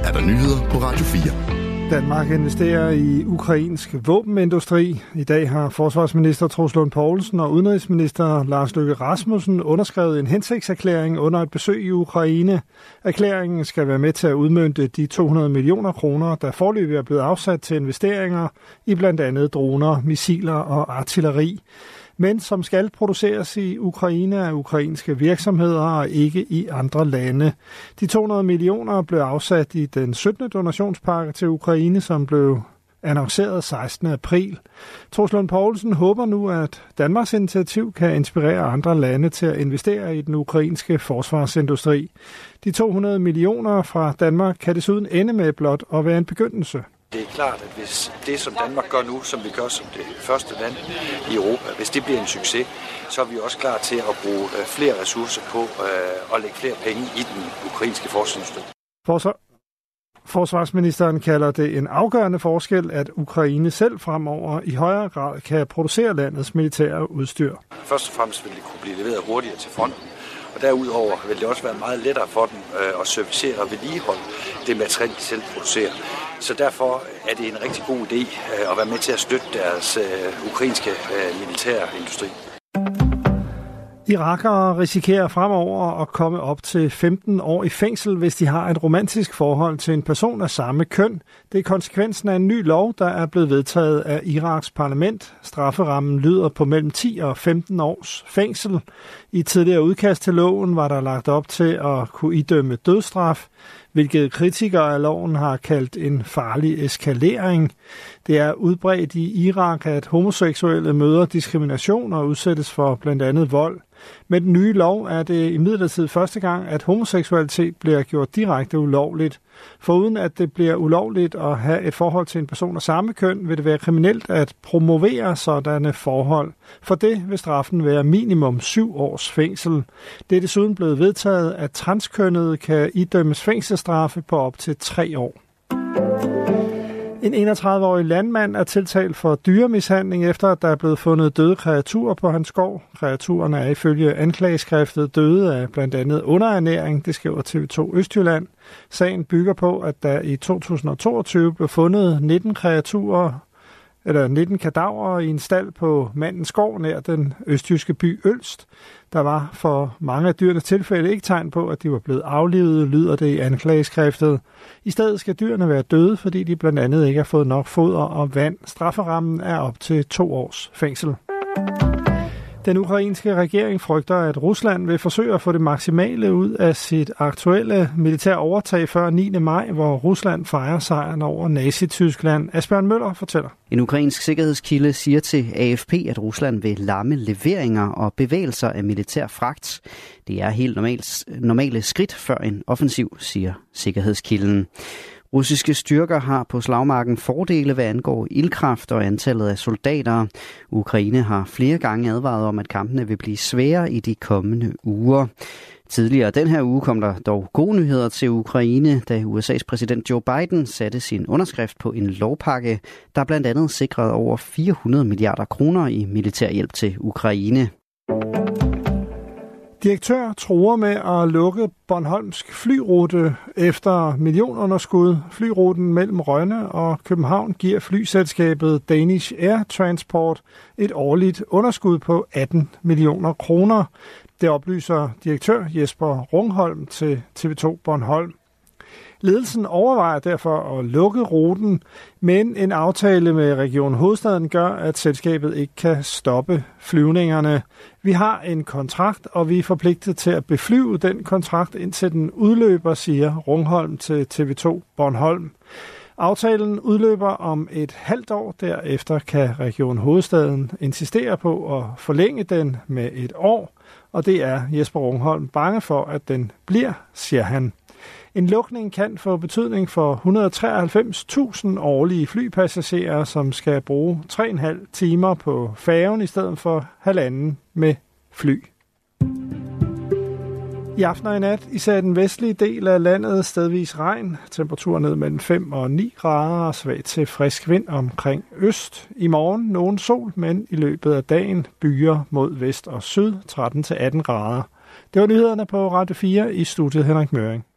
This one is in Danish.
er der nyheder på Radio 4. Danmark investerer i ukrainsk våbenindustri. I dag har forsvarsminister Troels Lund Poulsen og udenrigsminister Lars Løkke Rasmussen underskrevet en hensigtserklæring under et besøg i Ukraine. Erklæringen skal være med til at udmønte de 200 millioner kroner, der foreløbig er blevet afsat til investeringer i blandt andet droner, missiler og artilleri, men som skal produceres i Ukraine af ukrainske virksomheder og ikke i andre lande. De 200 millioner blev afsat i den 17. donationspakke til Ukraine, som blev annonceret 16. april. Troels Lund Poulsen håber nu, at Danmarks initiativ kan inspirere andre lande til at investere i den ukrainske forsvarsindustri. De 200 millioner fra Danmark kan desuden ende med blot at være en begyndelse. Det er klart, at hvis det, som Danmark gør nu, som vi gør som det første land i Europa, hvis det bliver en succes, så er vi også klar til at bruge flere ressourcer på at lægge flere penge i den ukrainske forskningsindustri. Forsvarsministeren kalder det en afgørende forskel, at Ukraine selv fremover i højere grad kan producere landets militære udstyr. Først og fremmest vil det kunne blive leveret hurtigere til fronten. Og derudover vil det også være meget lettere for dem at servicere og vedligeholde det materiel, de selv producerer. Så derfor er det en rigtig god idé at være med til at støtte deres ukrainske militære industri. Irakere risikerer fremover at komme op til 15 år i fængsel, hvis de har et romantisk forhold til en person af samme køn. Det er konsekvensen af en ny lov, der er blevet vedtaget af Iraks parlament. Strafferammen lyder på mellem 10 og 15 års fængsel. I tidligere udkast til loven var der lagt op til at kunne idømme dødsstraf, hvilket kritikere af loven har kaldt en farlig eskalering. Det er udbredt i Irak, at homoseksuelle møder diskrimination og udsættes for blandt andet vold. Med den nye lov er det imidlertid første gang, at homoseksualitet bliver gjort direkte ulovligt. Foruden at det bliver ulovligt at have et forhold til en person af samme køn, vil det være kriminelt at promovere sådanne forhold. For det vil straffen være minimum 7 års fængsel. Det er desuden blevet vedtaget, at transkønnede kan idømmes fængselsstraffe på op til 3 år. En 31-årig landmand er tiltalt for dyremishandling, efter at der er blevet fundet døde kreaturer på hans gård. Kreaturerne er ifølge anklageskriftet døde af blandt andet underernæring, det skriver TV2 Østjylland. Sagen bygger på, at der i 2022 blev fundet 19 kadaver i en stald på mandens gård nær den østjyske by Ølst. Der var for mange af dyrenes tilfælde ikke tegn på, at de var blevet aflivet, lyder det i anklageskriftet. I stedet skal dyrene være døde, fordi de blandt andet ikke har fået nok foder og vand. Strafferammen er op til 2 års fængsel. Den ukrainske regering frygter, at Rusland vil forsøge at få det maksimale ud af sit aktuelle militære overtag før 9. maj, hvor Rusland fejrer sejren over Nazi-Tyskland. Asbjørn Møller fortæller. En ukrainsk sikkerhedskilde siger til AFP, at Rusland vil lamme leveringer og bevægelser af militær fragt. Det er helt normale skridt før en offensiv, siger sikkerhedskilden. Russiske styrker har på slagmarken fordele, hvad angår ildkraft og antallet af soldater. Ukraine har flere gange advaret om, at kampene vil blive svære i de kommende uger. Tidligere den her uge kom der dog gode nyheder til Ukraine, da USA's præsident Joe Biden satte sin underskrift på en lovpakke, der blandt andet sikrede over 400 milliarder kroner i militærhjælp til Ukraine. Direktør truer med at lukke Bornholmsk flyrute efter millionunderskud. Flyruten mellem Rønne og København giver flyselskabet Danish Air Transport et årligt underskud på 18 millioner kroner. Det oplyser direktør Jesper Rungholm til TV2 Bornholm. Ledelsen overvejer derfor at lukke ruten, men en aftale med Region Hovedstaden gør, at selskabet ikke kan stoppe flyvningerne. Vi har en kontrakt, og vi er forpligtet til at beflyve den kontrakt, indtil den udløber, siger Rungholm til TV2 Bornholm. Aftalen udløber om et halvt år. Derefter kan Region Hovedstaden insistere på at forlænge den med et år, og det er Jesper Rungholm bange for, at den bliver, siger han. En lukning kan få betydning for 193.000 årlige flypassagerer, som skal bruge 3,5 timer på færgen i stedet for 1,5 med fly. I aften og i nat, især den vestlige del af landet, stedvis regn. Temperaturer ned mellem 5 og 9 grader og svag til frisk vind omkring øst. I morgen nogen sol, men i løbet af dagen byer mod vest og syd 13-18 grader. Det var nyhederne på Radio 4 i studiet Henrik Møring.